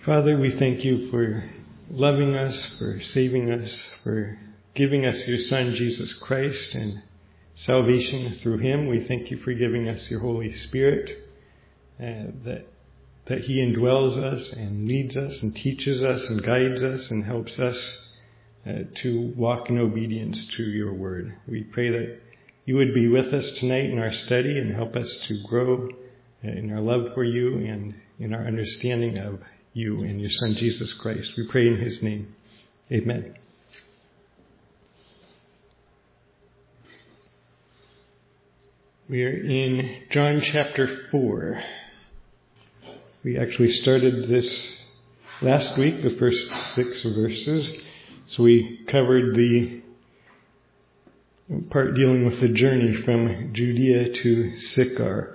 Father, we thank you for loving us, for saving us, for giving us your Son, Jesus Christ, and salvation through him. We thank you for giving us your Holy Spirit, that he indwells us and leads us and teaches us and guides us and helps us to walk in obedience to your word. We pray that you would be with us tonight in our study and help us to grow in our love for you and in our understanding of you and your Son, Jesus Christ. We pray in his name. Amen. We are in John chapter 4. We actually started this last week, the first 6 verses. So we covered the part dealing with the journey from Judea to Sychar.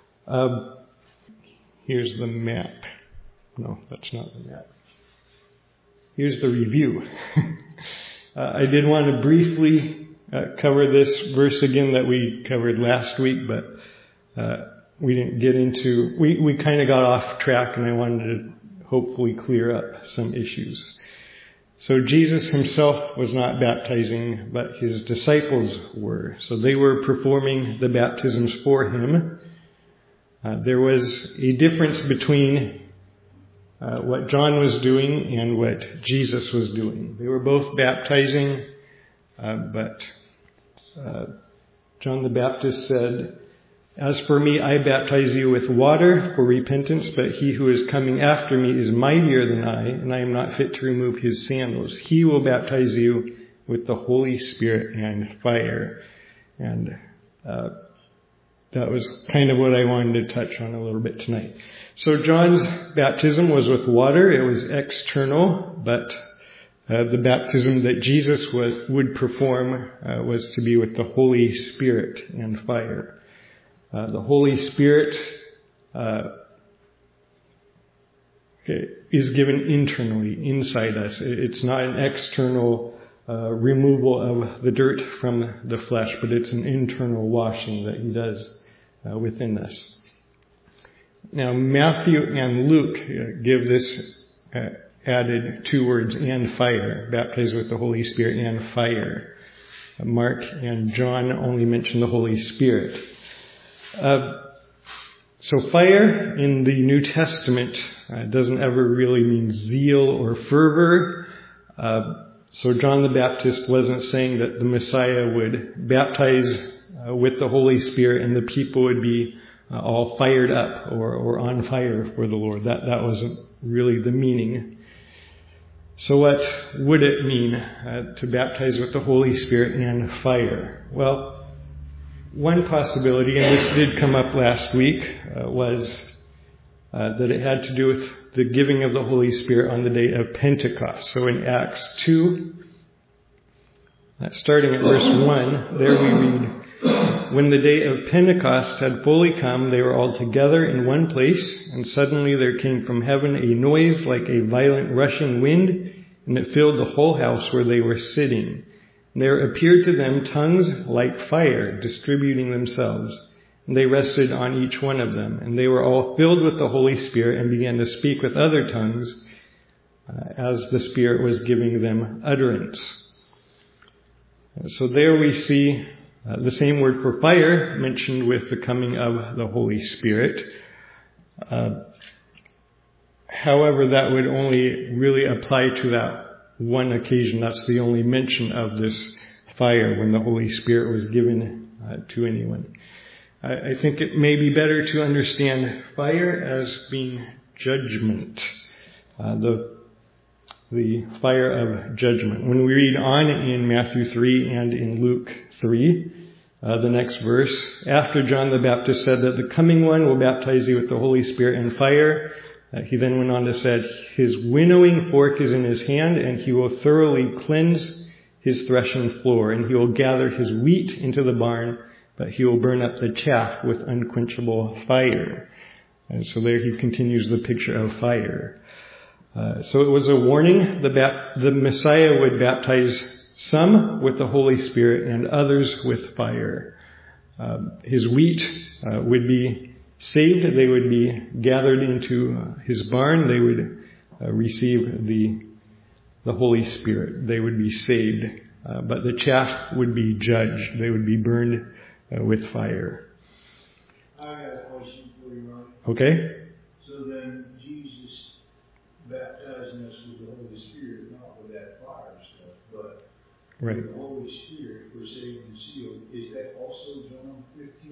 Here's the map. No, that's not the map. Here's the review. I did want to briefly cover this verse again that we covered last week, but we didn't get into... We kind of got off track, and I wanted to hopefully clear up some issues. So Jesus himself was not baptizing, but his disciples were. So they were performing the baptisms for him. There was a difference between what John was doing and what Jesus was doing. They were both baptizing, but John the Baptist said, "As for me, I baptize you with water for repentance, but he who is coming after me is mightier than I, and I am not fit to remove his sandals. He will baptize you with the Holy Spirit and fire." And that was kind of what I wanted to touch on a little bit tonight. So John's baptism was with water. It was external, but the baptism that Jesus would perform was to be with the Holy Spirit and fire. The Holy Spirit is given internally, inside us. It's not an external removal of the dirt from the flesh, but it's an internal washing that he does within us. Now, Matthew and Luke give this added 2 words, and fire, baptized with the Holy Spirit and fire. Mark and John only mention the Holy Spirit. So fire in the New Testament doesn't ever really mean zeal or fervor. So John the Baptist wasn't saying that the Messiah would baptize with the Holy Spirit and the people would be all fired up or on fire for the Lord. That wasn't really the meaning. So what would it mean to baptize with the Holy Spirit and fire? Well, one possibility, and this did come up last week, was that it had to do with the giving of the Holy Spirit on the day of Pentecost. So in Acts 2, starting at verse 1, there we read, "When the day of Pentecost had fully come, they were all together in one place, and suddenly there came from heaven a noise like a violent rushing wind, and it filled the whole house where they were sitting. And there appeared to them tongues like fire, distributing themselves. And they rested on each one of them. And they were all filled with the Holy Spirit and began to speak with other tongues as the Spirit was giving them utterance." So there we see the same word for fire mentioned with the coming of the Holy Spirit. However, that would only really apply to that one occasion. That's the only mention of this fire when the Holy Spirit was given to anyone. I think it may be better to understand fire as being judgment. The fire of judgment. When we read on in Matthew 3 and in Luke 3, the next verse, "After John the Baptist said that the coming one will baptize you with the Holy Spirit and fire, he then went on to say, his winnowing fork is in his hand, and he will thoroughly cleanse his threshing floor, and he will gather his wheat into the barn, but he will burn up the chaff with unquenchable fire." And so there he continues the picture of fire. So it was a warning. The Messiah would baptize some with the Holy Spirit and others with fire. His wheat would be saved. They would be gathered into his barn. They would receive the Holy Spirit. They would be saved. But the chaff would be judged. They would be burned with fire. I got a question for you, Ron. Okay? So then Jesus baptizing us with the Holy Spirit, not with that fire stuff, but Right. with the Holy Spirit, we're saved and sealed. Is that also John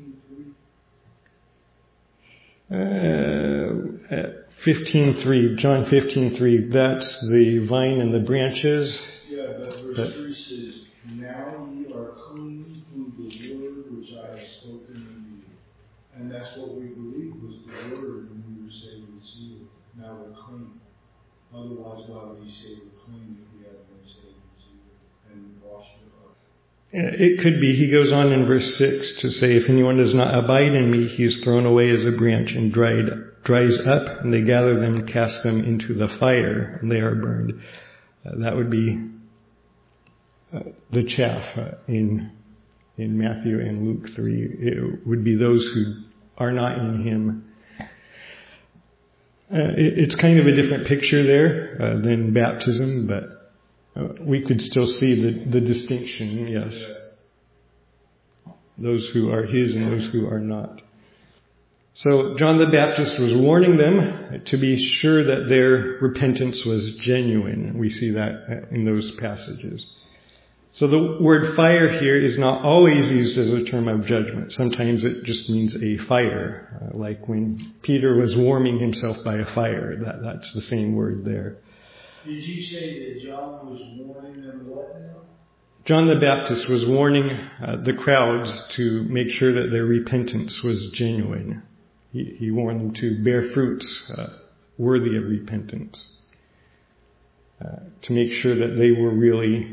15:3? 15:3, John 15:3. That's the vine and the branches. Yeah, but verse 3 says, "Now ye are clean through the word which I have spoken unto you." And that's what we believe was the word when we were saved and sealed. Now we're clean. Otherwise, why would he say we're clean if we haven't been saved and sealed and washed it up? It could be, he goes on in verse 6 to say, if anyone does not abide in me, he is thrown away as a branch and dries up, and they gather them and cast them into the fire, and they are burned. That would be the chaff in Matthew and Luke 3. It would be those who are not in him. It's kind of a different picture there than baptism, but we could still see the distinction, yes. Those who are his and those who are not. So John the Baptist was warning them to be sure that their repentance was genuine. We see that in those passages. So the word fire here is not always used as a term of judgment. Sometimes it just means a fire, like when Peter was warming himself by a fire. That's the same word there. Did you say that John was warning them what now? John the Baptist was warning the crowds to make sure that their repentance was genuine. He warned them to bear fruits worthy of repentance, to make sure that they were really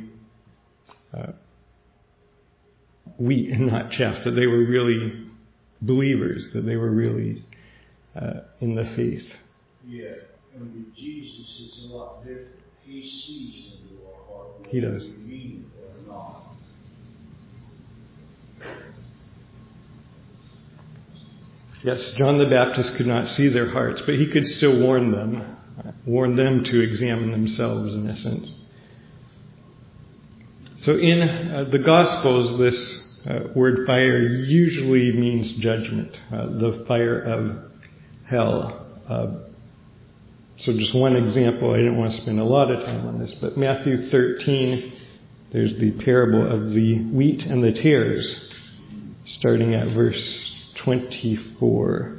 wheat and not chaff, that they were really believers, that they were really in the faith. Yeah, and with Jesus it's a lot different. He sees into our heart. He does. We mean it or not. Yes, John the Baptist could not see their hearts, but he could still warn them to examine themselves in a sense. So in the Gospels, this word fire usually means judgment, the fire of hell. So just one example, I didn't want to spend a lot of time on this, but Matthew 13, there's the parable of the wheat and the tares, starting at verse 24.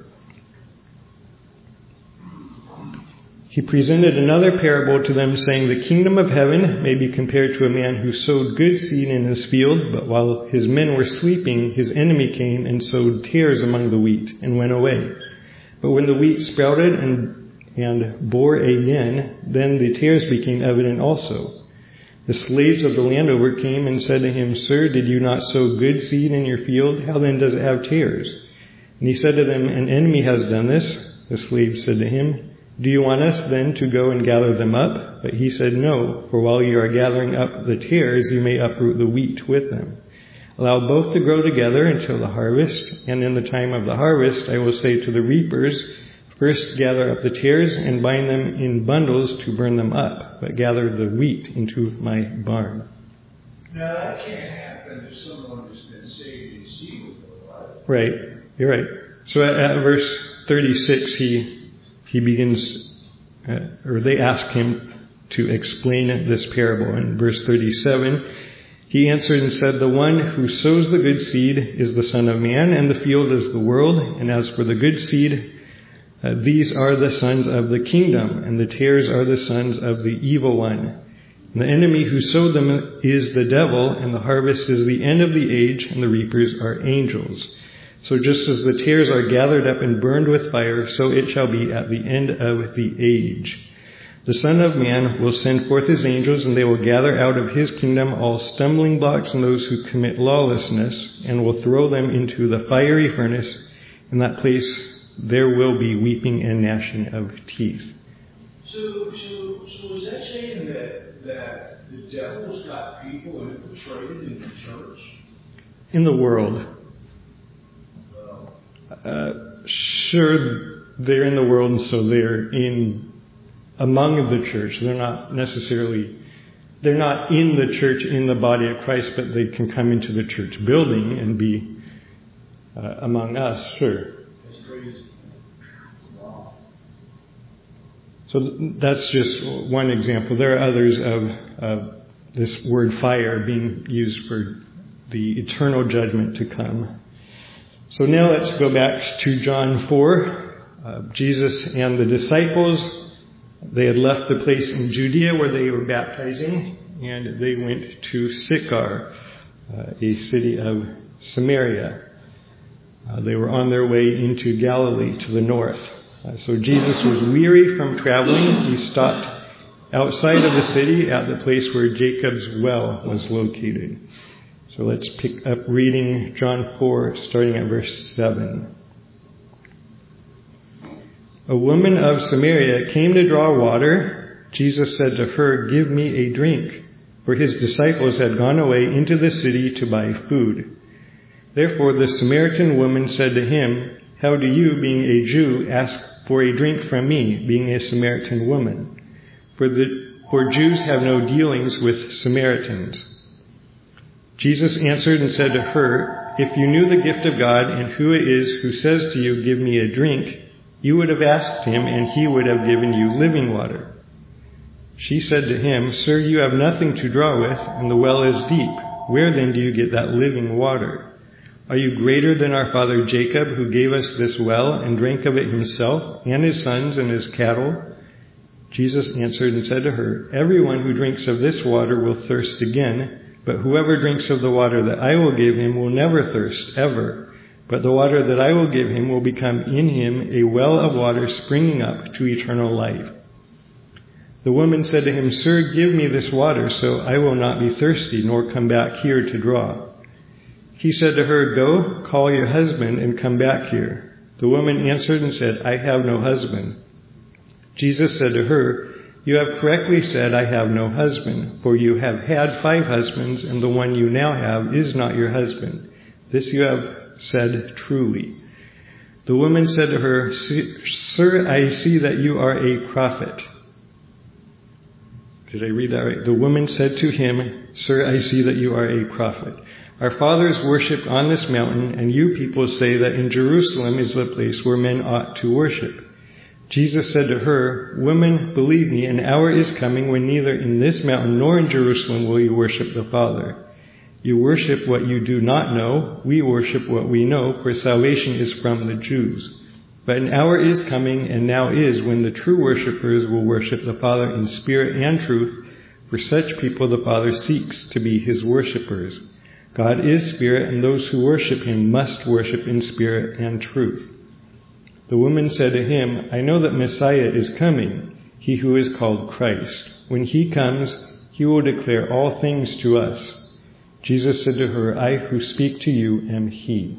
He presented another parable to them, saying, the kingdom of heaven may be compared to a man who sowed good seed in his field, but while his men were sleeping, his enemy came and sowed tares among the wheat and went away. But when the wheat sprouted and bore again, then the tares became evident also. The slaves of the landowner came and said to him, Sir, did you not sow good seed in your field? How then does it have tares? And he said to them, An enemy has done this. The slaves said to him, Do you want us then to go and gather them up? But he said, No, for while you are gathering up the tares, you may uproot the wheat with them. Allow both to grow together until the harvest, and in the time of the harvest I will say to the reapers, First gather up the tares and bind them in bundles to burn them up, but gather the wheat into my barn. Now that can't happen if someone has been saved and sealed, right? Right, you're right. So at verse 36, he begins, or they ask him to explain this parable. In verse 37, he answered and said, The one who sows the good seed is the Son of Man, and the field is the world. And as for the good seed, these are the sons of the kingdom, and the tares are the sons of the evil one. And the enemy who sowed them is the devil, and the harvest is the end of the age, and the reapers are angels. So just as the tares are gathered up and burned with fire, so it shall be at the end of the age. The Son of Man will send forth his angels, and they will gather out of his kingdom all stumbling blocks and those who commit lawlessness, and will throw them into the fiery furnace. In that place there will be weeping and gnashing of teeth. So is that saying that the devil's got people infiltrated in the church? In the world. Sure, they're in the world, and so they're in among the church. They're not in the church, in the body of Christ, but they can come into the church building and be among us. Sure. That's crazy. Wow. So that's just one example. There are others of this word fire being used for the eternal judgment to come. So now let's go back to John 4. Jesus and the disciples, they had left the place in Judea where they were baptizing, and they went to Sychar, a city of Samaria. They were on their way into Galilee to the north. So Jesus was weary from traveling. He stopped outside of the city at the place where Jacob's well was located. So let's pick up reading John 4, starting at verse 7. A woman of Samaria came to draw water. Jesus said to her, "Give me a drink," for his disciples had gone away into the city to buy food. Therefore the Samaritan woman said to him, "How do you, being a Jew, ask for a drink from me, being a Samaritan woman? For Jews have no dealings with Samaritans." Jesus answered and said to her, "If you knew the gift of God and who it is who says to you, 'Give me a drink,' you would have asked him, and he would have given you living water." She said to him, "Sir, you have nothing to draw with, and the well is deep. Where then do you get that living water? Are you greater than our father Jacob, who gave us this well and drank of it himself, and his sons and his cattle?" Jesus answered and said to her, "Everyone who drinks of this water will thirst again, but whoever drinks of the water that I will give him will never thirst, ever. But the water that I will give him will become in him a well of water springing up to eternal life." The woman said to him, "Sir, give me this water so I will not be thirsty, nor come back here to draw." He said to her, "Go, call your husband and come back here." The woman answered and said, "I have no husband." Jesus said to her, "You have correctly said, 'I have no husband,' for you have had 5 husbands, and the one you now have is not your husband. This you have said truly." The woman said to her, "Sir, I see that you are a prophet." Did I read that right? The woman said to him, "Sir, I see that you are a prophet. Our fathers worshipped on this mountain, and you people say that in Jerusalem is the place where men ought to worship." Jesus said to her, "Woman, believe me, an hour is coming when neither in this mountain nor in Jerusalem will you worship the Father. You worship what you do not know. We worship what we know, for salvation is from the Jews. But an hour is coming, and now is, when the true worshippers will worship the Father in spirit and truth, for such people the Father seeks to be his worshippers. God is spirit, and those who worship him must worship in spirit and truth." The woman said to him, "I know that Messiah is coming, he who is called Christ. When he comes, he will declare all things to us." Jesus said to her, "I who speak to you am he."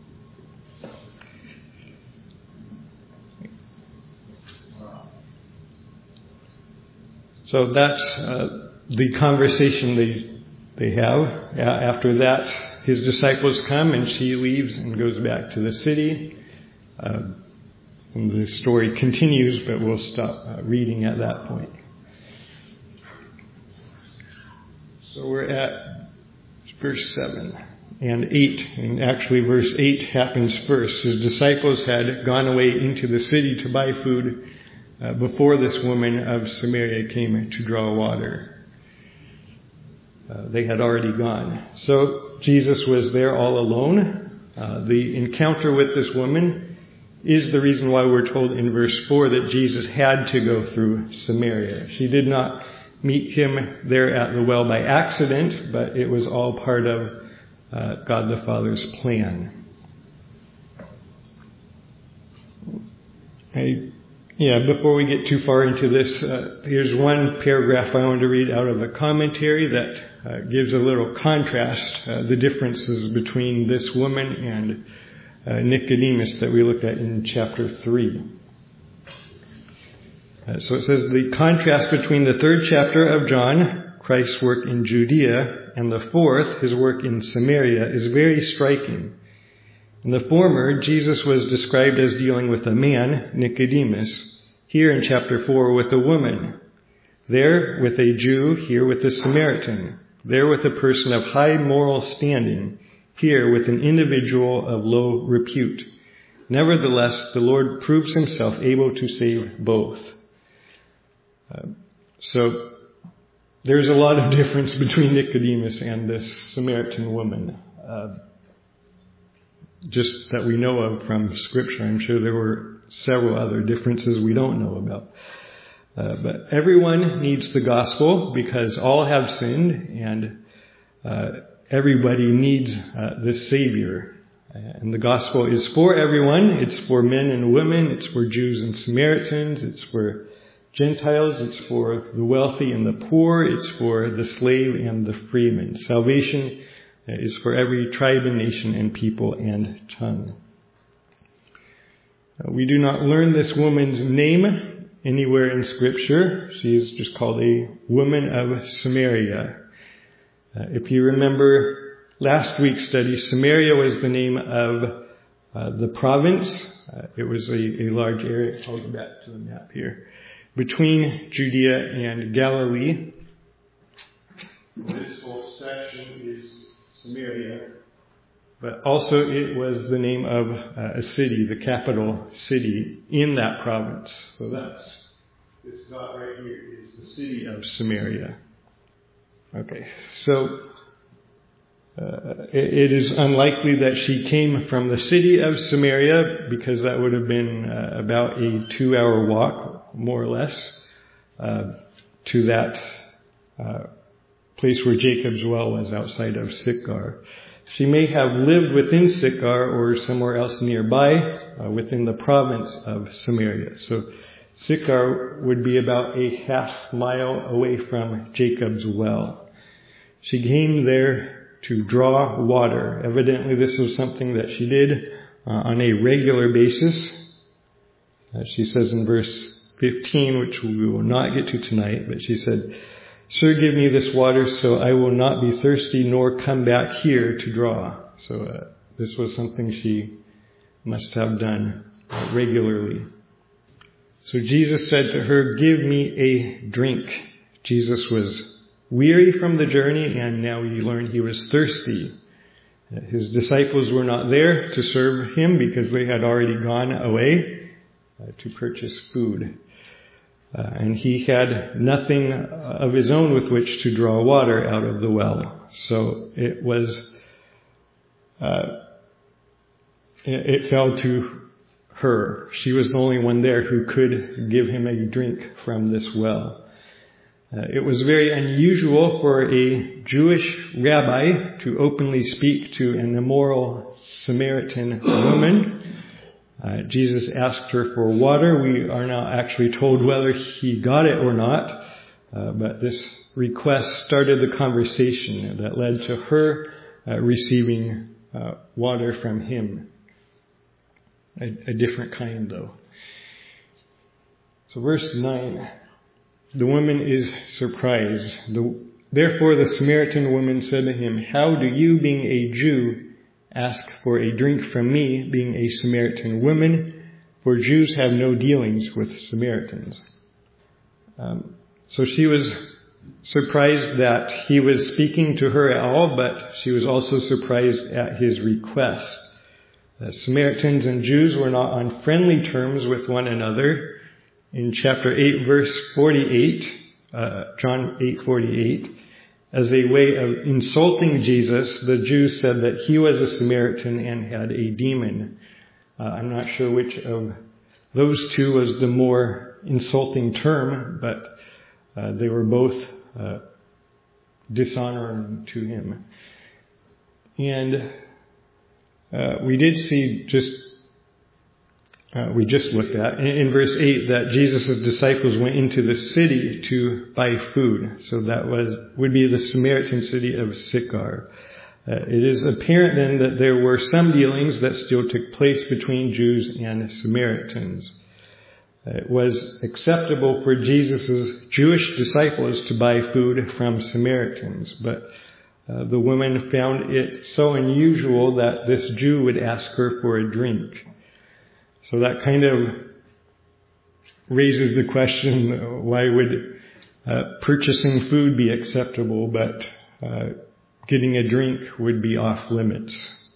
So that's the conversation they have. After that, his disciples come and she leaves and goes back to the city. And the story continues, but we'll stop reading at that point. So we're at verse 7 and 8. And actually verse 8 happens first. His disciples had gone away into the city to buy food before this woman of Samaria came to draw water. They had already gone. So Jesus was there all alone. The encounter with this woman is the reason why we're told in verse 4 that Jesus had to go through Samaria. She did not meet him there at the well by accident, but it was all part of God the Father's plan. Before we get too far into this, here's one paragraph I want to read out of a commentary that gives a little contrast, the differences between this woman and Nicodemus that we looked at in chapter 3. So it says, the contrast between the 3rd chapter of John, Christ's work in Judea, and the 4th, his work in Samaria, is very striking. In the former, Jesus was described as dealing with a man, Nicodemus. Here in chapter 4 with a woman. There with a Jew, here with a Samaritan. There with a person of high moral standing. Here with an individual of low repute. Nevertheless, the Lord proves himself able to save both. So there's a lot of difference between Nicodemus and this Samaritan woman. Just that we know of from Scripture. I'm sure there were several other differences we don't know about. But everyone needs the gospel because all have sinned, and everybody needs this Savior. And the gospel is for everyone. It's for men and women. It's for Jews and Samaritans. It's for Gentiles. It's for the wealthy and the poor. It's for the slave and the freeman. Salvation is for every tribe and nation and people and tongue. We do not learn this woman's name anywhere in Scripture. She is just called a woman of Samaria. If you remember last week's study, Samaria was the name of the province. It was a large area. I'll go back to the map here. Between Judea and Galilee. This whole section is Samaria. But also it was the name of a city, the capital city in that province. So this dot right here is the city of Samaria. Okay, so it is unlikely that she came from the city of Samaria because that would have been about a 2-hour walk, more or less, to that place where Jacob's well was outside of Sychar. She may have lived within Sychar or somewhere else nearby within the province of Samaria. So Sychar would be about a half-mile away from Jacob's well. She came there to draw water. Evidently this was something that she did on a regular basis. She says in verse 15, which we will not get to tonight, but she said, "Sir, give me this water so I will not be thirsty nor come back here to draw." So this was something she must have done regularly. So Jesus said to her, "Give me a drink." Jesus was weary from the journey, and now we learn he was thirsty. His disciples were not there to serve him because they had already gone away to purchase food. And he had nothing of his own with which to draw water out of the well. So it fell to her. She was the only one there who could give him a drink from this well. It was very unusual for a Jewish rabbi to openly speak to an immoral Samaritan woman. Jesus asked her for water. We are not actually told whether he got it or not, but this request started the conversation that led to her receiving water from him. A different kind, though. So verse 9, the woman is surprised. Therefore the Samaritan woman said to him, "How do you, being a Jew, ask for a drink from me, being a Samaritan woman? For Jews have no dealings with Samaritans." So she was surprised that he was speaking to her at all, but she was also surprised at his request. Samaritans and Jews were not on friendly terms with one another. In chapter 8, verse 48, John 8:48, as a way of insulting Jesus, the Jews said that he was a Samaritan and had a demon. I'm not sure which of those two was the more insulting term, but they were both dishonoring to him. And we did see we just looked at in verse 8 that Jesus' disciples went into the city to buy food. So that would be the Samaritan city of Sychar. It is apparent then that there were some dealings that still took place between Jews and Samaritans. It was acceptable for Jesus' Jewish disciples to buy food from Samaritans, but the woman found it so unusual that this Jew would ask her for a drink. So that kind of raises the question, why would purchasing food be acceptable, but getting a drink would be off limits?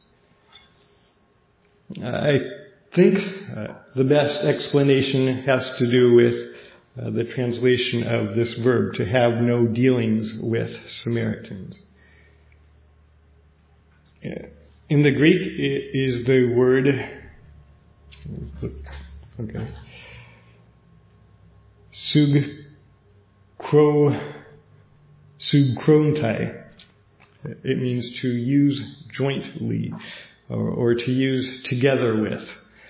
I think the best explanation has to do with the translation of this verb, to have no dealings with Samaritans. In the Greek, it is the word, sugkrontai. It means to use jointly, or to use together with.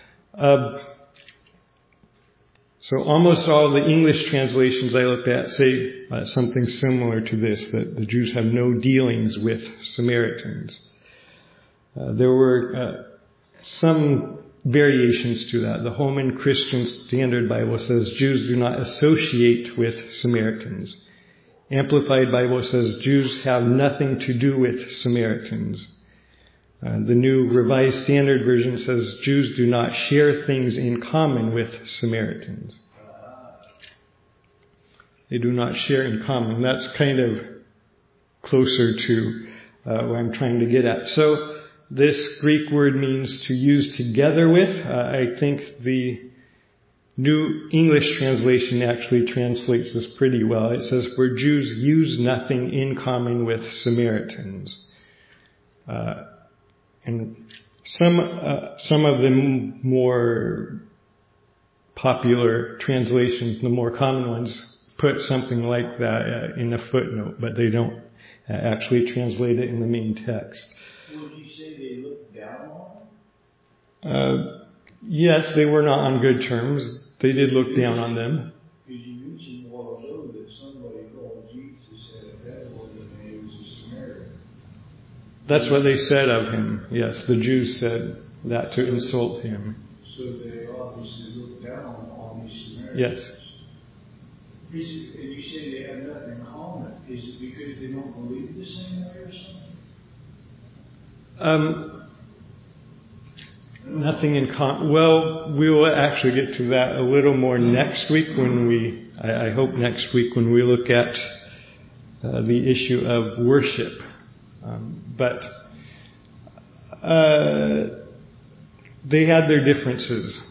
So almost all the English translations I looked at say something similar to this, that the Jews have no dealings with Samaritans. There were some variations to that. The Holman Christian Standard Bible says Jews do not associate with Samaritans. Amplified Bible says Jews have nothing to do with Samaritans. The New Revised Standard Version says Jews do not share things in common with Samaritans. They do not share in common. That's kind of closer to what I'm trying to get at. So this Greek word means to use together with. I think the New English translation actually translates this pretty well. It says, for Jews use nothing in common with Samaritans. And some of the more popular translations, the more common ones, put something like that in a footnote, but they don't actually translate it in the main text. Would you say they looked down on? Yes, they were not on good terms. They did look down on them. Because you mentioned a while ago that somebody called Jesus had a devil and he was a Samaritan. That's what they said of him. Yes, the Jews said that to insult him. So they obviously looked down on these Samaritans. Yes. And you say they have nothing in common. Is it because they don't believe the same way or something? Nothing in common. Well, we will actually get to that a little more next week I hope next week when we look at the issue of worship. But they had their differences.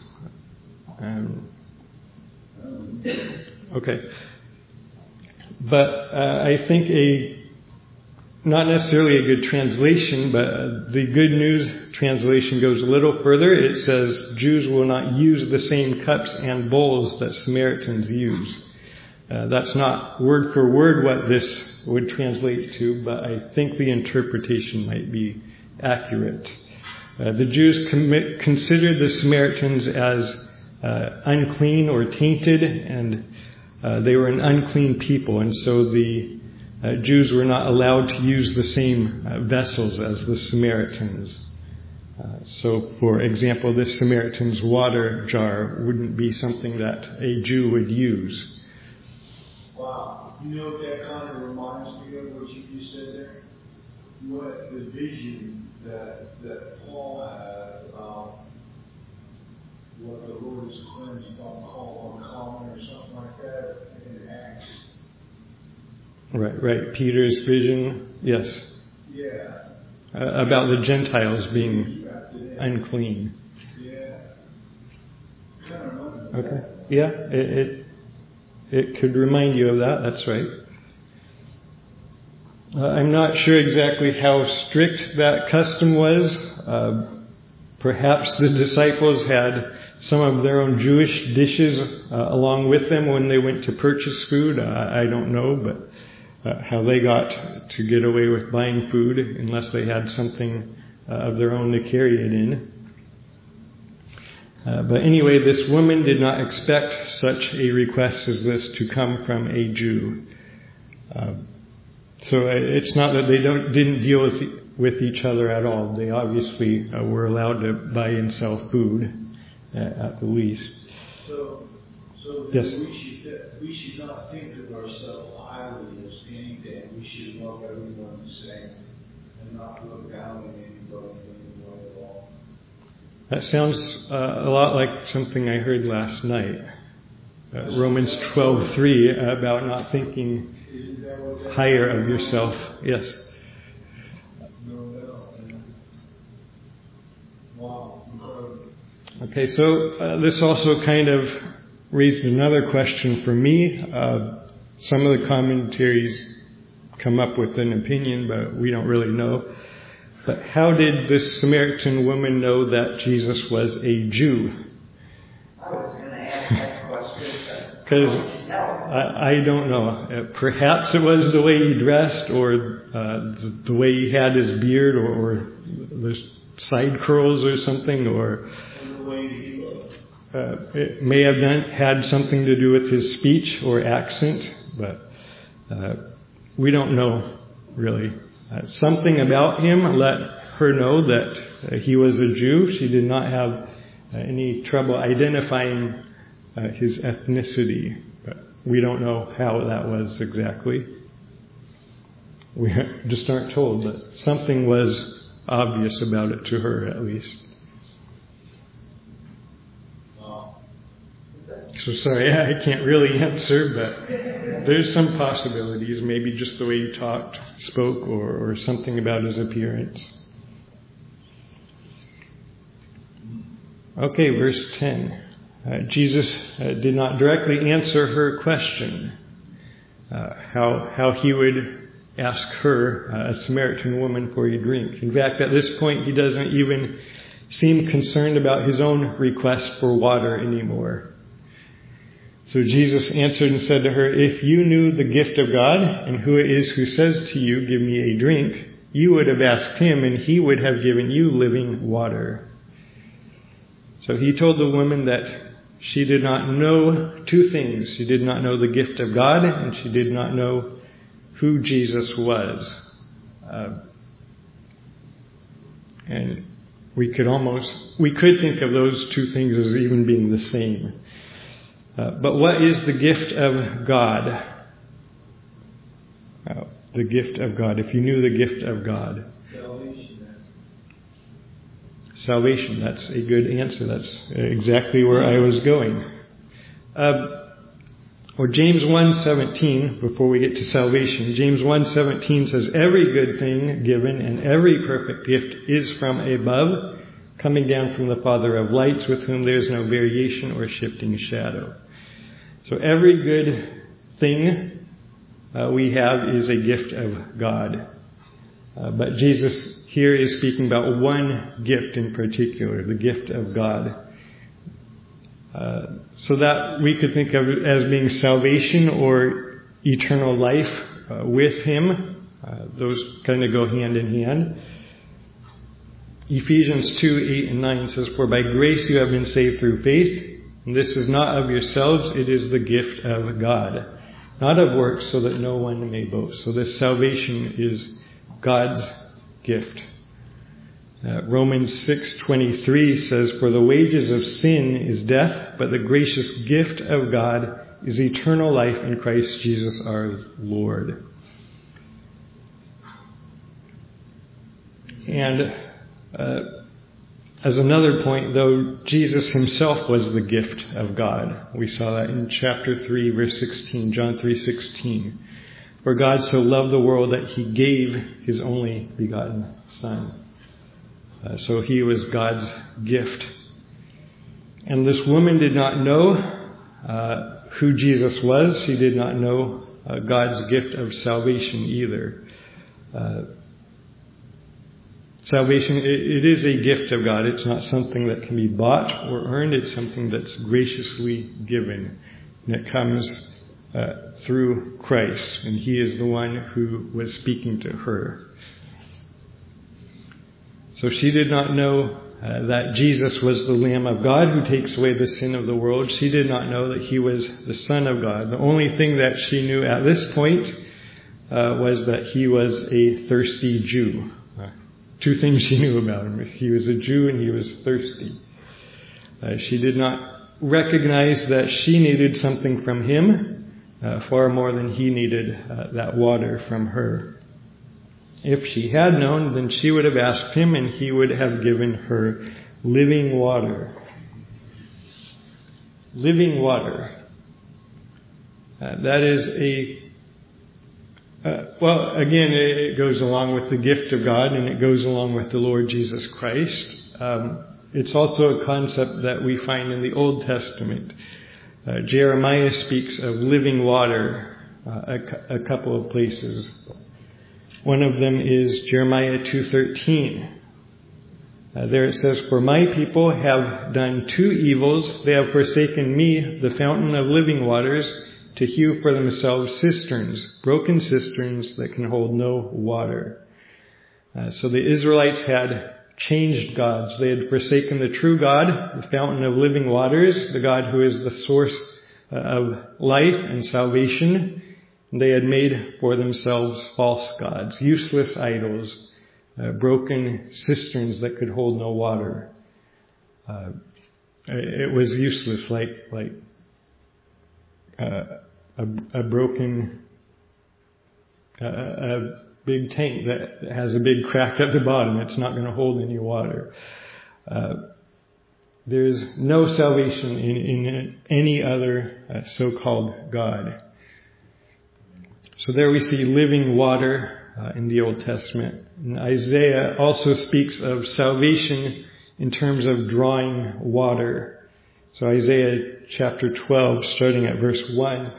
Okay. But I think not necessarily a good translation, but the Good News translation goes a little further. It says Jews will not use the same cups and bowls that Samaritans use. That's not word for word what this would translate to, but I think the interpretation might be accurate. The Jews considered the Samaritans as unclean or tainted, and they were an unclean people, and so the Jews were not allowed to use the same vessels as the Samaritans. So, for example, this Samaritan's water jar wouldn't be something that a Jew would use. Wow. You know what that kind of reminds me of, what you just said there? What the vision that Paul had about what the Lord is cleansed on uncommon or something like that in Acts. Right. Peter's vision, yes. Yeah. About the Gentiles being unclean. Yeah. Kind of remember Okay. that. Yeah, it could remind you of that. That's right. I'm not sure exactly how strict that custom was. Perhaps the disciples had some of their own Jewish dishes along with them when they went to purchase food. I don't know, but how they got to get away with buying food unless they had something of their own to carry it in. But anyway, this woman did not expect such a request as this to come from a Jew. So it's not that they didn't deal with each other at all. They obviously were allowed to buy and sell food, at the least. So Yes. we should not think of ourselves highly as anything. We should love everyone the same and not look down on anybody in any way at all. That sounds a lot like something I heard last night. Romans 12:3 about not thinking higher of yourself. Yes. Okay, so this also kind of raised another question for me. Some of the commentaries come up with an opinion, but we don't really know. But how did this Samaritan woman know that Jesus was a Jew? I was going to ask that question. Because I don't know. Perhaps it was the way he dressed, or the way he had his beard, or the side curls or something, or the way he looked. it may have had something to do with his speech or accent, but we don't know really. Something about him let her know that he was a Jew. She did not have any trouble identifying his ethnicity, but we don't know how that was exactly. We just aren't told, but something was obvious about it to her, at least. So sorry, I can't really answer, but there's some possibilities. Maybe just the way he talked, spoke, or something about his appearance. Okay, verse 10. Jesus did not directly answer her question, how he would ask her, a Samaritan woman, for a drink. In fact, at this point, he doesn't even seem concerned about his own request for water anymore. So Jesus answered and said to her, "If you knew the gift of God and who it is who says to you, 'Give me a drink,' you would have asked him and he would have given you living water." So he told the woman that she did not know two things. She did not know the gift of God, and she did not know who Jesus was. And we could think of those two things as even being the same. But what is the gift of God? The gift of God. If you knew the gift of God. Salvation. That's a good answer. That's exactly where I was going. Or James 1:17, before we get to salvation, James 1:17 says, "Every good thing given and every perfect gift is from above, coming down from the Father of lights, with whom there is no variation or shifting shadow." So every good thing we have is a gift of God. But Jesus here is speaking about one gift in particular, the gift of God. So that we could think of it as being salvation or eternal life with Him. Those kind of go hand in hand. Ephesians 2:8 and 9 says, "For by grace you have been saved through faith, and this is not of yourselves, it is the gift of God, not of works, so that no one may boast." So this salvation is God's gift. Romans 6:23 says, "For the wages of sin is death, but the gracious gift of God is eternal life in Christ Jesus our Lord." And as another point, though, Jesus himself was the gift of God. We saw that in chapter 3, verse 16, John 3:16. "For God so loved the world that he gave his only begotten Son." So he was God's gift. And this woman did not know who Jesus was. She did not know God's gift of salvation either. Salvation, it is a gift of God. It's not something that can be bought or earned. It's something that's graciously given. And it comes through Christ. And he is the one who was speaking to her. So she did not know that Jesus was the Lamb of God who takes away the sin of the world. She did not know that he was the Son of God. The only thing that she knew at this point was that he was a thirsty Jew. Two things she knew about him. He was a Jew and he was thirsty. She did not recognize that she needed something from him far more than he needed that water from her. If she had known, then she would have asked him and he would have given her living water. Living water. That is again, it goes along with the gift of God, and it goes along with the Lord Jesus Christ. It's also a concept that we find in the Old Testament. Jeremiah speaks of living water a couple of places. One of them is Jeremiah 2:13. There it says, "For my people have done two evils. They have forsaken me, the fountain of living waters, to hew for themselves cisterns, broken cisterns that can hold no water." So the Israelites had changed gods. They had forsaken the true God, the fountain of living waters, the God who is the source of life and salvation. They had made for themselves false gods, useless idols, broken cisterns that could hold no water. It was useless, like a broken, a big tank that has a big crack at the bottom. It's not going to hold any water. There's no salvation in any other so-called God. So there we see living water in the Old Testament. And Isaiah also speaks of salvation in terms of drawing water. So Isaiah chapter 12, starting at verse 1,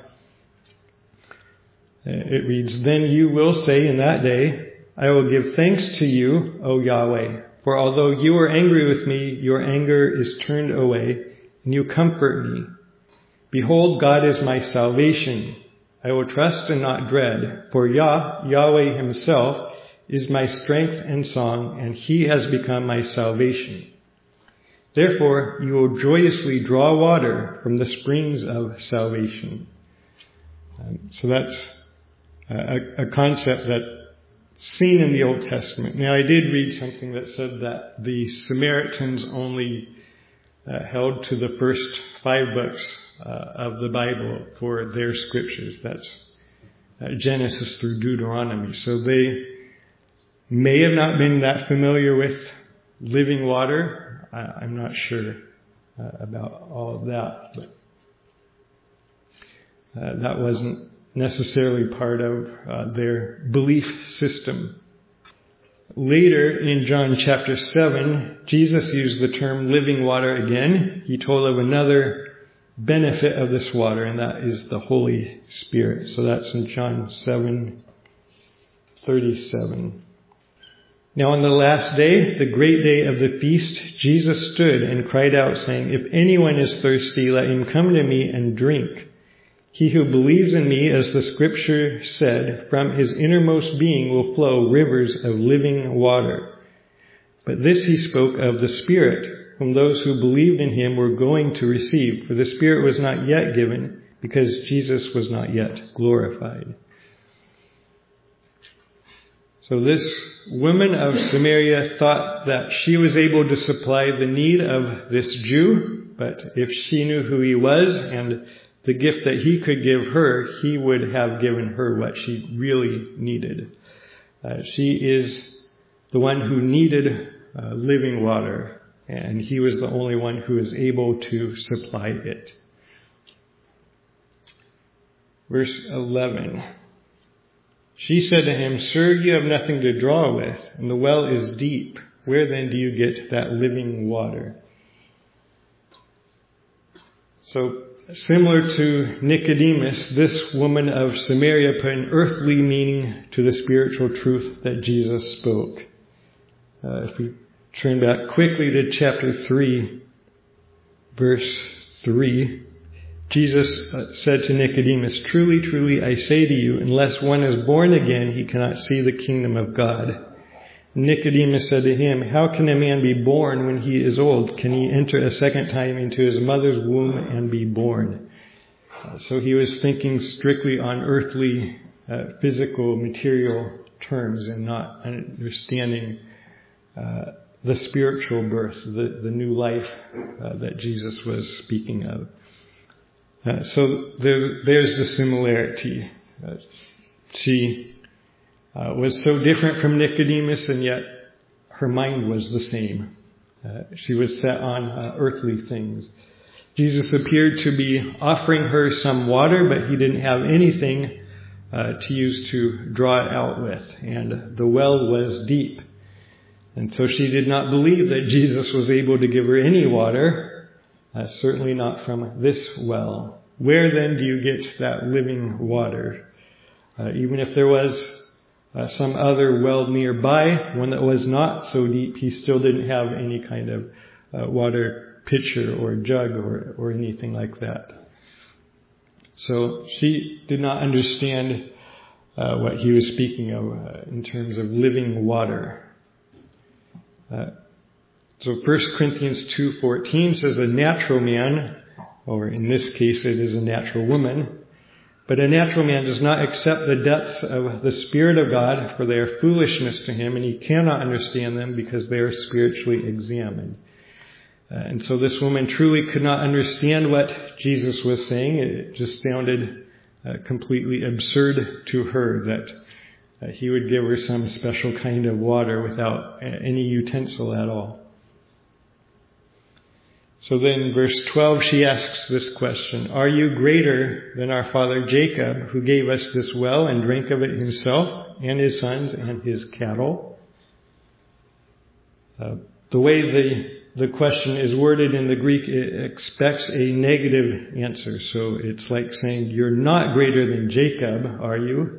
it reads, "Then you will say in that day, I will give thanks to you, O Yahweh, for although you are angry with me, your anger is turned away, and you comfort me. Behold, God is my salvation. I will trust and not dread, for Yahweh himself is my strength and song, and he has become my salvation. Therefore, you will joyously draw water from the springs of salvation." So that's a concept that's seen in the Old Testament. Now, I did read something that said that the Samaritans only held to the first 5 books of the Bible for their scriptures. That's Genesis through Deuteronomy. So they may have not been that familiar with living water. I'm not sure about all of that, but that wasn't necessarily part of their belief system. Later in John chapter 7, Jesus used the term living water again. He told of another benefit of this water, and that is the Holy Spirit. So that's in John 7:37. "Now on the last day, the great day of the feast, Jesus stood and cried out, saying, 'If anyone is thirsty, let him come to me and drink. He who believes in me, as the scripture said, from his innermost being will flow rivers of living water.' But this he spoke of the Spirit, whom those who believed in him were going to receive, for the Spirit was not yet given, because Jesus was not yet glorified." So this woman of Samaria thought that she was able to supply the need of this Jew, but if she knew who he was and the gift that he could give her, he would have given her what she really needed. She is the one who needed living water, and he was the only one who was able to supply it. Verse 11. "She said to him, 'Sir, you have nothing to draw with, and the well is deep. Where then do you get that living water?'" So, similar to Nicodemus, this woman of Samaria put an earthly meaning to the spiritual truth that Jesus spoke. If we turn back quickly to chapter 3, verse 3, Jesus said to Nicodemus, "Truly, truly, I say to you, unless one is born again, he cannot see the kingdom of God." Nicodemus said to him, "How can a man be born when he is old? Can he enter a second time into his mother's womb and be born?" So he was thinking strictly on earthly, physical, material terms, and not understanding the spiritual birth, the new life that Jesus was speaking of. So there's the similarity. She was so different from Nicodemus, and yet her mind was the same. She was set on earthly things. Jesus appeared to be offering her some water, but he didn't have anything to use to draw it out with. And the well was deep. And so she did not believe that Jesus was able to give her any water, certainly not from this well. Where then do you get that living water? Even if there was some other well nearby, one that was not so deep, he still didn't have any kind of water pitcher or jug or anything like that. So she did not understand what he was speaking of in terms of living water. So 1 Corinthians 2:14 says a natural man, or in this case it is a natural woman, but a natural man does not accept the depths of the Spirit of God, for they are foolishness to him, and he cannot understand them because they are spiritually examined. And so this woman truly could not understand what Jesus was saying. It just sounded completely absurd to her that he would give her some special kind of water without any utensil at all. So then in verse 12 she asks this question, "Are you greater than our father Jacob, who gave us this well and drank of it himself and his sons and his cattle?" The way the question is worded in the Greek, it expects a negative answer. So it's like saying, "You're not greater than Jacob, are you?"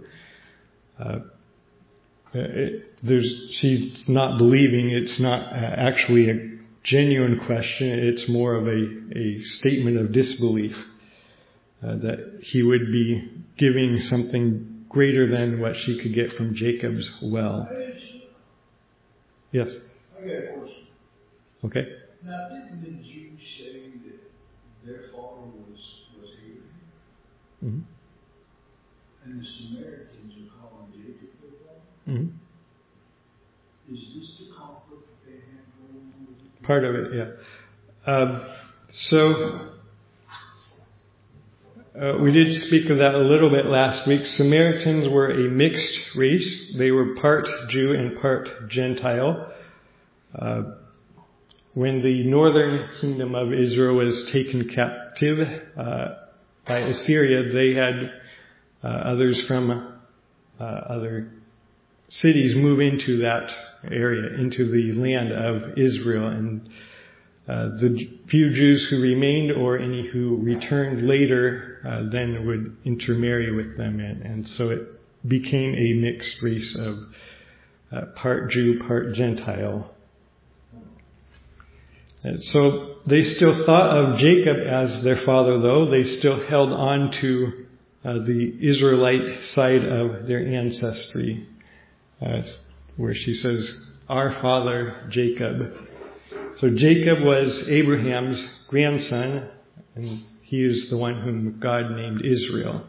She's not believing. It's not actually a genuine question. It's more of a statement of disbelief that he would be giving something greater than what she could get from Jacob's well. Yes? I got a question. Okay. Now, didn't the Jews say that their father was Abraham? Mm-hmm. And the Samaritans are calling Jacob their father? Mm-hmm. Is this the conflict that they have going on with the Part of it, yeah. We did speak of that a little bit last week. Samaritans were a mixed race. They were part Jew and part Gentile. When the northern kingdom of Israel was taken captive by Assyria, they had others from other cities move into that area, into the land of Israel. And the few Jews who remained, or any who returned later, then would intermarry with them. And so it became a mixed race of part Jew, part Gentile. And so they still thought of Jacob as their father, though. They still held on to the Israelite side of their ancestry, where she says, "Our father Jacob." So Jacob was Abraham's grandson, and he is the one whom God named Israel.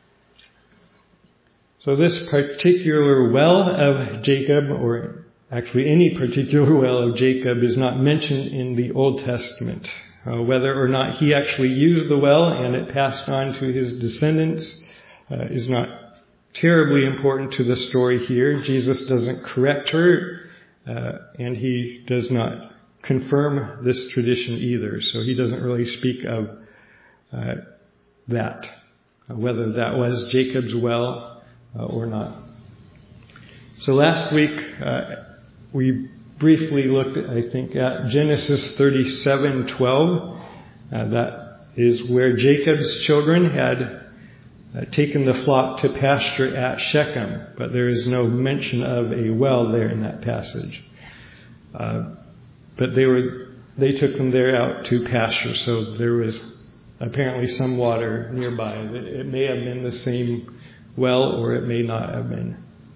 So this particular well of Jacob, or actually any particular well of Jacob, is not mentioned in the Old Testament. Whether or not he actually used the well and it passed on to his descendants is not terribly important to the story here. Jesus doesn't correct her, and he does not confirm this tradition either. So he doesn't really speak of that, whether that was Jacob's well or not. So last week we briefly looked, I think, at Genesis 37:12. That is where Jacob's children had taken the flock to pasture at Shechem, but there is no mention of a well there in that passage. But they took them there out to pasture, so there was apparently some water nearby. It may have been the same well, or it may not have been.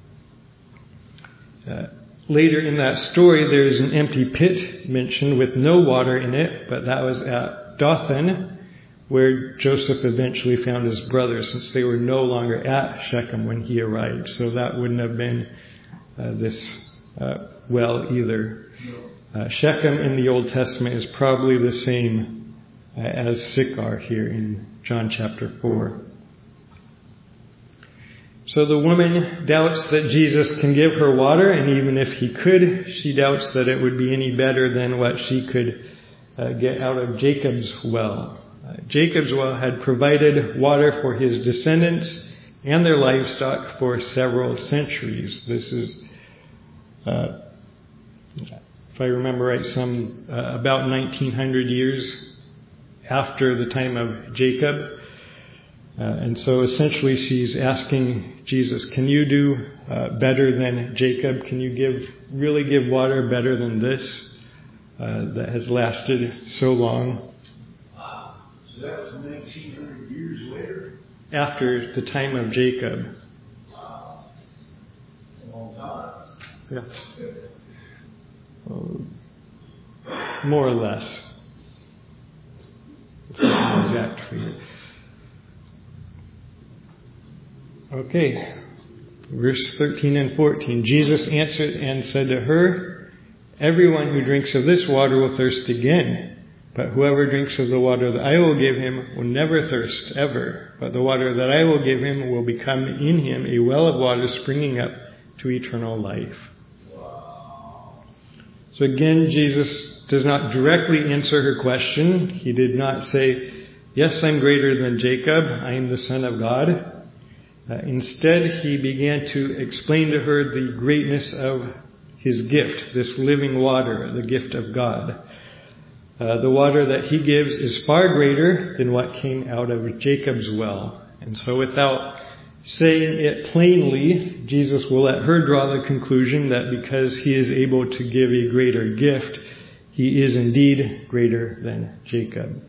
Later in that story, there is an empty pit mentioned with no water in it, but that was at Dothan, where Joseph eventually found his brothers, since they were no longer at Shechem when he arrived. So that wouldn't have been this well either. Shechem in the Old Testament is probably the same as Sychar here in John chapter 4. So the woman doubts that Jesus can give her water, and even if he could, she doubts that it would be any better than what she could get out of Jacob's well. Jacob's well had provided water for his descendants and their livestock for several centuries. This is, if I remember right, some about 1900 years after the time of Jacob. And so essentially she's asking Jesus, can you do better than Jacob? Can you really give water better than this that has lasted so long? Wow. So that was 1900 years later? After the time of Jacob. Wow. That's a long time. Yeah. More or less. Exact figure. Okay. Verse 13 and 14. Jesus answered and said to her, everyone who drinks of this water will thirst again. But whoever drinks of the water that I will give him will never thirst ever. But the water that I will give him will become in him a well of water springing up to eternal life. Wow. So again, Jesus does not directly answer her question. He did not say, yes, I'm greater than Jacob. I am the Son of God. Instead, he began to explain to her the greatness of his gift, this living water, the gift of God. The water that he gives is far greater than what came out of Jacob's well. And so without saying it plainly, Jesus will let her draw the conclusion that because he is able to give a greater gift, he is indeed greater than Jacob.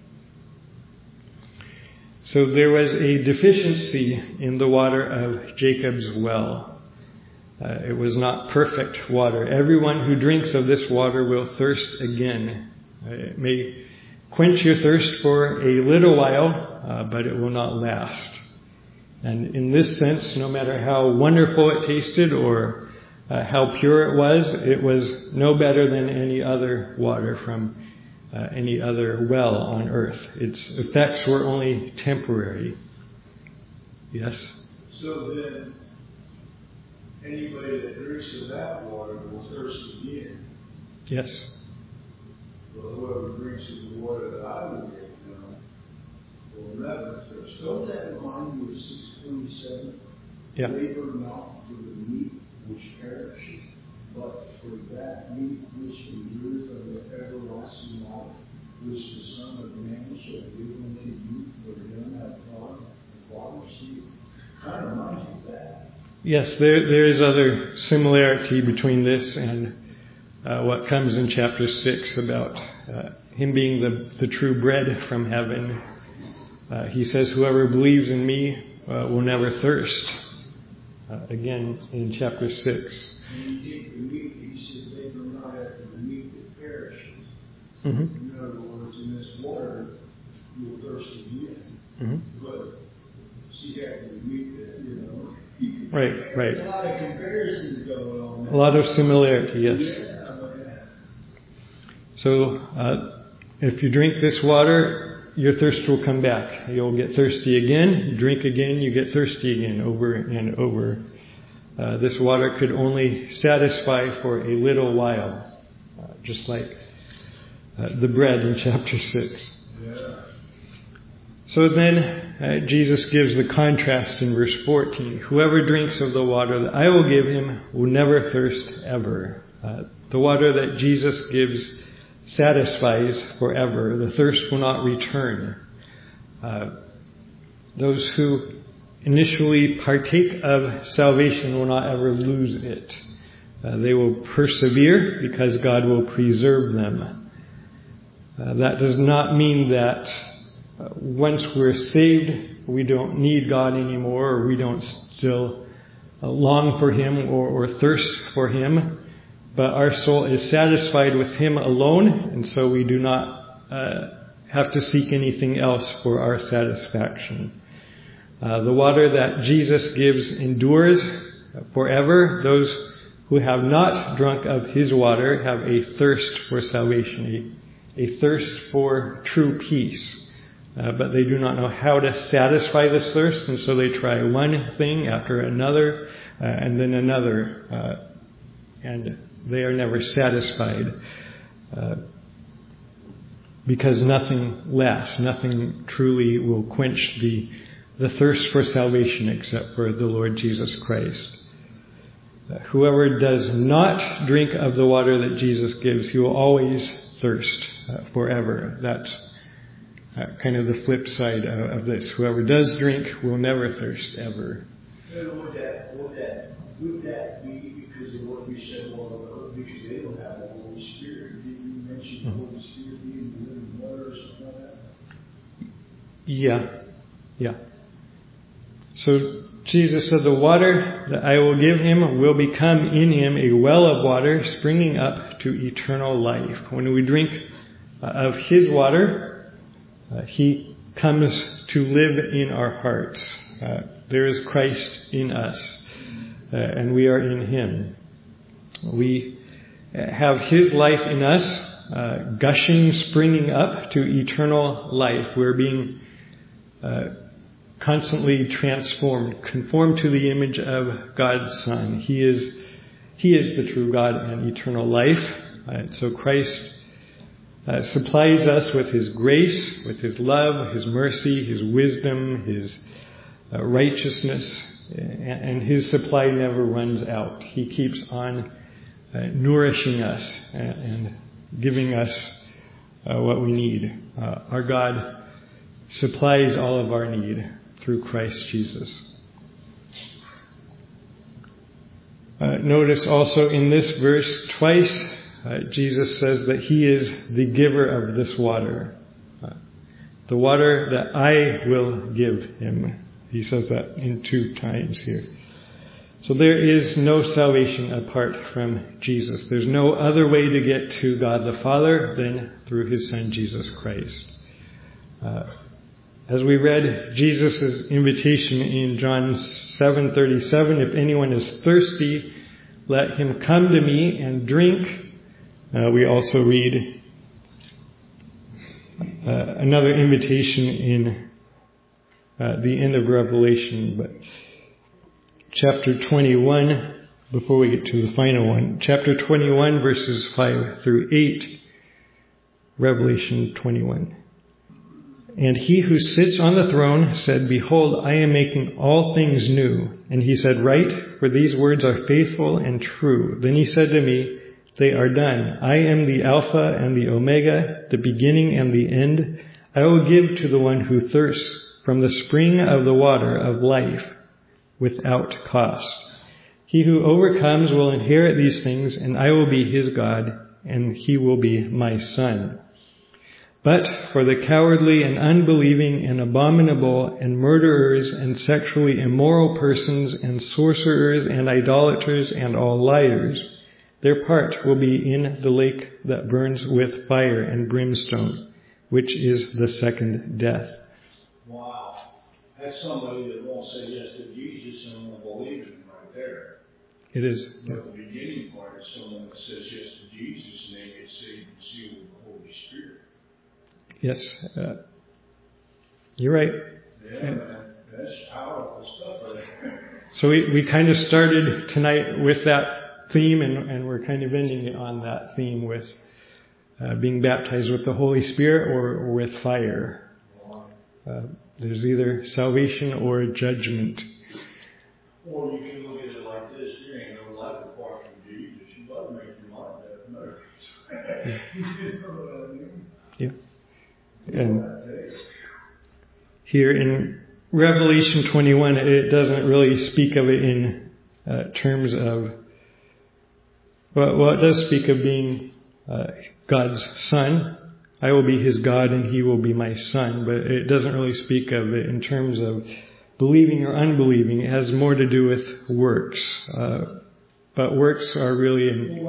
So there was a deficiency in the water of Jacob's well. It was not perfect water. Everyone who drinks of this water will thirst again. It may quench your thirst for a little while, but it will not last. And in this sense, no matter how wonderful it tasted or how pure it was no better than any other water from any other well on earth. Its effects were only temporary. Yes? So then, anybody that drinks of that water will thirst again. Yes. But whoever drinks of the water that I will give them will never thirst. Don't that remind you of 6:27? Yeah. Labor not for the meat which perishes, but for that meat which endureth of the everlasting life, which the Son of Man shall give unto you, for them that God the Father seeth. Kind of reminds you of that. Yes, there is other similarity between this and what comes in chapter 6 about him being the true bread from heaven. He says, whoever believes in me will never thirst. Again, in chapter 6. When you take the meat, he said, labor not after the meat that perishes. Mm-hmm. In other words, in this water, you will thirst again. Mm-hmm. But see, after the meat that, Right. There's a lot of comparisons going on there. A lot of similarity, yes. Yeah. So, if you drink this water, your thirst will come back. You'll get thirsty again, you drink again, you get thirsty again, over and over. This water could only satisfy for a little while, just like the bread in chapter 6. Yeah. So then, Jesus gives the contrast in verse 14. Whoever drinks of the water that I will give him will never thirst ever. The water that Jesus gives satisfies forever. The thirst will not return. Those who initially partake of salvation will not ever lose it. They will persevere because God will preserve them. That does not mean that once we're saved, we don't need God anymore, or we don't still long for Him or thirst for Him. But our soul is satisfied with Him alone, and so we do not have to seek anything else for our satisfaction. The water that Jesus gives endures forever. Those who have not drunk of His water have a thirst for salvation, a thirst for true peace. But they do not know how to satisfy this thirst, and so they try one thing after another, and then another, and they are never satisfied. because nothing lasts, nothing truly will quench the thirst for salvation except for the Lord Jesus Christ. Whoever does not drink of the water that Jesus gives, he will always thirst forever. That's kind of the flip side of this. Whoever does drink will never thirst ever. And would that be because of what you said a while ago? Because they don't have the Holy Spirit. Did you mention the Holy Spirit being the living water or something like that? Yeah. So Jesus said, the water that I will give him will become in him a well of water springing up to eternal life. When we drink of his water, he comes to live in our hearts. There is Christ in us, and we are in him. We have his life in us, gushing, springing up to eternal life. We're being constantly transformed, conformed to the image of God's Son. He is the true God and eternal life. So Christ supplies us with his grace, with his love, his mercy, his wisdom, his righteousness, and his supply never runs out. He keeps on nourishing us and giving us what we need. Our God supplies all of our need through Christ Jesus. Notice also in this verse twice Jesus says that he is the giver of this water. The water that I will give him. He says that in 2 times here. So there is no salvation apart from Jesus. There's no other way to get to God the Father than through his Son Jesus Christ. As we read Jesus' invitation in John 7:37, if anyone is thirsty, let him come to me and drink. We also read another invitation in the end of Revelation, but chapter 21, before we get to the final one, chapter 21 verses 5 through 8, Revelation 21. And he who sits on the throne said, behold, I am making all things new. And he said, write, for these words are faithful and true. Then he said to me, they are done. I am the Alpha and the Omega, the beginning and the end. I will give to the one who thirsts from the spring of the water of life without cost. He who overcomes will inherit these things, and I will be his God, and he will be my son. But for the cowardly and unbelieving and abominable and murderers and sexually immoral persons and sorcerers and idolaters and all liars, their part will be in the lake that burns with fire and brimstone, which is the second death. Wow. That's somebody that won't say yes to Jesus and won't believe him right there. It is. But the beginning part is someone that says yes to Jesus and they get saved and sealed with the Holy Spirit. Yes, you're right. Yeah, that's powerful stuff right there. So we kind of started tonight with that theme, and we're kind of ending it on that theme with being baptized with the Holy Spirit or with fire. There's either salvation or judgment. Or you can look at it like this: there ain't no life apart from Jesus. You better make your mind up. No. You know what I mean? Yeah. And here in Revelation 21, it doesn't really speak of it in terms of, well, it does speak of being God's son. I will be his God and he will be my son, but it doesn't really speak of it in terms of believing or unbelieving. It has more to do with works. But works are really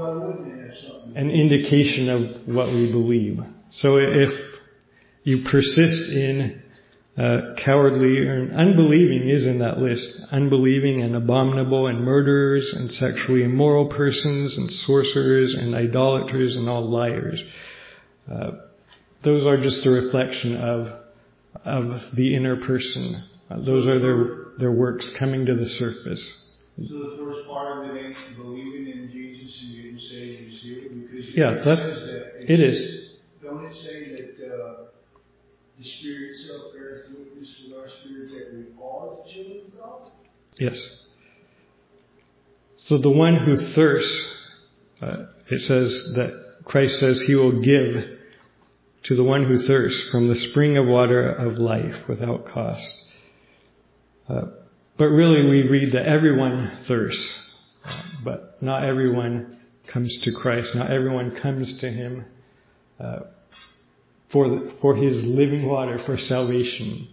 an indication of what we believe. So if you persist in cowardly or unbelieving is in that list. Unbelieving and abominable and murderers and sexually immoral persons and sorcerers and idolaters and all liars. Those are just a reflection of the inner person. Those are their works coming to the surface. So the first part of it ain't believing in Jesus and getting saved and sealed, because it is. Don't it say that the Spirit itself bears witness with our spirit that we are the children of God? Yes. So the one who thirsts, it says that Christ says he will give to the one who thirsts from the spring of water of life without cost. But really we read that everyone thirsts, but not everyone comes to Christ. Not everyone comes to him for his living water, for salvation.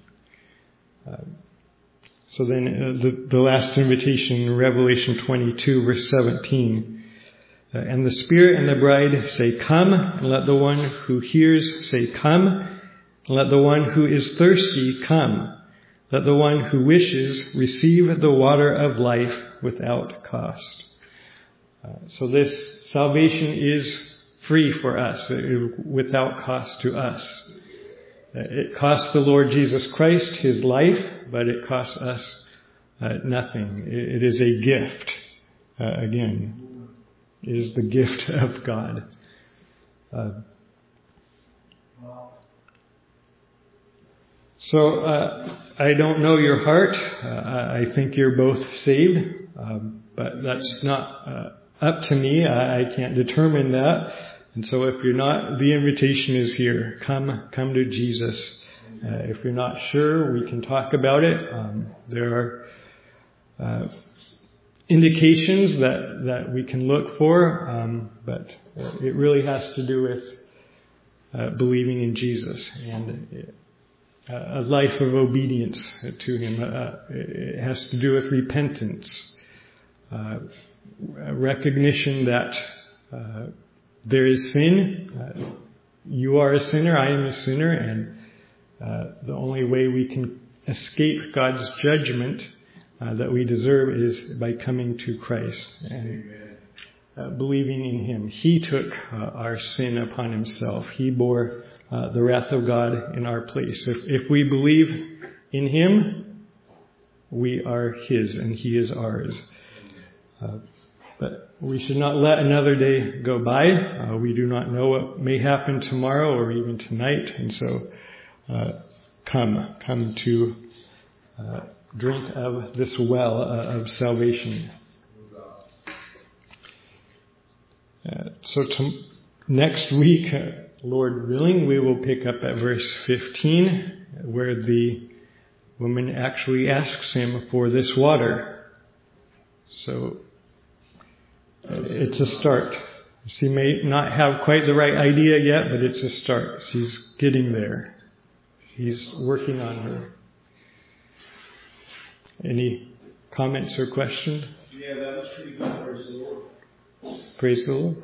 So then the last invitation in Revelation 22, verse 17. And the Spirit and the bride say, "Come," and let the one who hears say, "Come," and let the one who is thirsty come. Let the one who wishes receive the water of life without cost. So this salvation is free for us, without cost to us. It cost the Lord Jesus Christ his life, but it costs us nothing. It is a gift. Again, it is the gift of God. So I don't know your heart. I think you're both saved, but that's not up to me. I can't determine that. And so if you're not, the invitation is here. Come to Jesus. If you're not sure, we can talk about it. There are indications that we can look for, but it really has to do with believing in Jesus and a life of obedience to him. It has to do with repentance, recognition that there is sin. You are a sinner, I am a sinner, and the only way we can escape God's judgment that we deserve is by coming to Christ and believing in him. He took our sin upon himself. He bore the wrath of God in our place. If we believe in him, we are his and he is ours. But we should not let another day go by. We do not know what may happen tomorrow or even tonight. And so come to drink of this well of salvation. So next week, Lord willing, we will pick up at verse 15, where the woman actually asks him for this water. So it's a start. She may not have quite the right idea yet, but it's a start. She's getting there. He's working on her. Any comments or questions? Yeah, that was pretty good. Praise the Lord. Praise the Lord.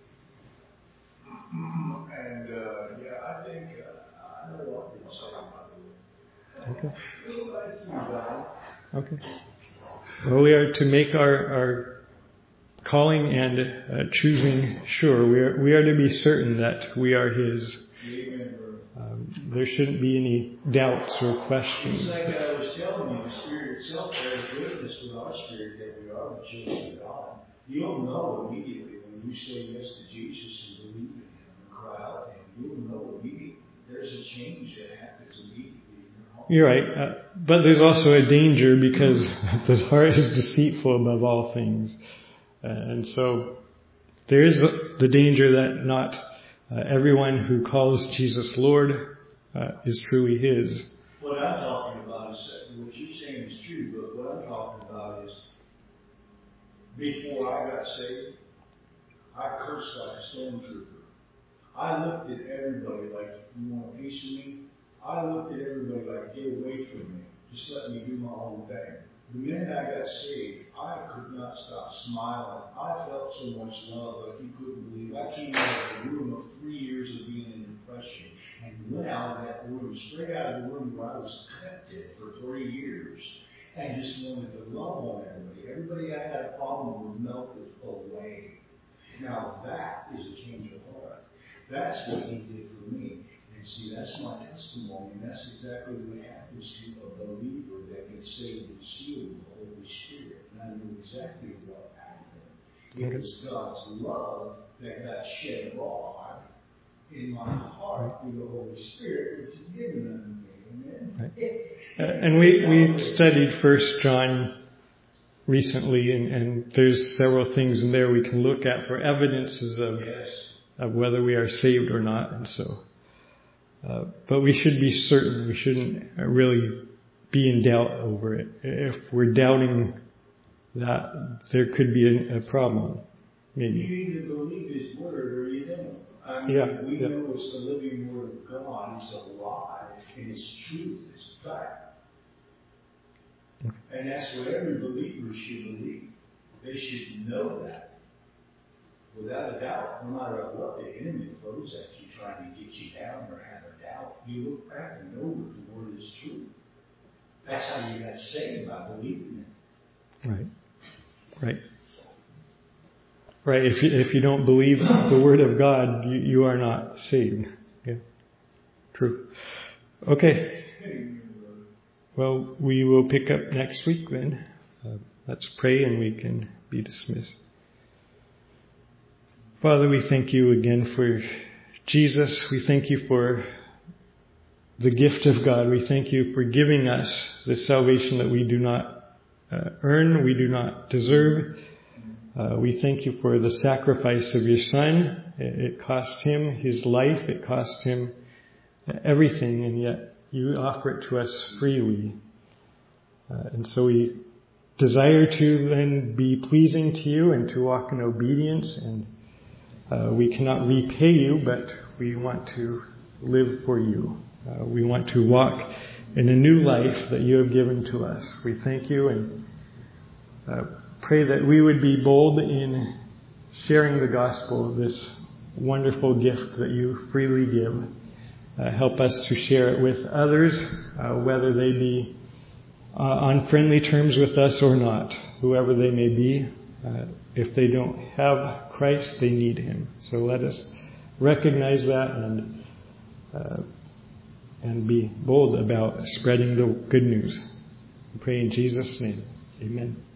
And I think I know what you're saying about it. Okay. Okay. Well, we are to make our calling and choosing sure. We are to be certain that we are his. There shouldn't be any doubts or questions. It's like I was telling you, the Spirit itself bears witness with our spirit that we are the children of God. You'll know immediately when you say yes to Jesus and believe in him and cry out to him. You'll know immediately. There's a change that happens immediately in your heart. You're right. But there's also a danger because the heart is deceitful above all things. And so there is the danger that not everyone who calls Jesus Lord is truly his. What I'm talking about is that what you're saying is true, but what I'm talking about is before I got saved, I cursed like a stormtrooper. I looked at everybody like, you want a piece of me? I looked at everybody like, get away from me. Just let me do my own thing. The minute I got saved, I could not stop smiling. I felt so much love like you couldn't believe. I came out of the room of 3 years of being in depression and went out of that room, straight out of the room where I was kept in for 3 years, and just wanted to love on everybody. Everybody I had a problem with melted away. Now that is a change of heart. That's what he did for me. And see, that's my testimony, and that's exactly what happens to a believer that gets saved and sealed with the Holy Spirit. And I knew exactly what happened. It was God's love that got shed abroad in my heart through the Holy Spirit, which is given unto me. Amen. Right. And we studied 1 John recently, and there's several things in there we can look at for evidences of whether we are saved or not. And so, but we should be certain. We shouldn't really be in doubt over it. If we're doubting that, there could be a problem. Maybe. You either believe His Word or you don't. I mean, we know it's the living Word of God. It's alive, and it's truth, it's fact. And that's what every believer should believe. They should know that. Without a doubt, no matter what the enemy throws at you, trying to get you down or have a doubt, you look back and know that the Word is true. That's how you got saved, by believing it. Right. Right. If you don't believe the Word of God, you are not saved. Yeah. True. Okay. Well, we will pick up next week then. Let's pray and we can be dismissed. Father, we thank you again for Jesus. We thank you for the gift of God. We thank you for giving us the salvation that we do not earn, we do not deserve. We thank you for the sacrifice of your Son. It cost him his life. It cost him everything, and yet you offer it to us freely. And so we desire to then be pleasing to you and to walk in obedience. And we cannot repay you, but we want to live for you. We want to walk in a new life that you have given to us. We thank you and pray that we would be bold in sharing the gospel, this wonderful gift that you freely give. Help us to share it with others, whether they be on friendly terms with us or not, whoever they may be. If they don't have Christ, they need him. So let us recognize that and be bold about spreading the good news. We pray in Jesus' name. Amen.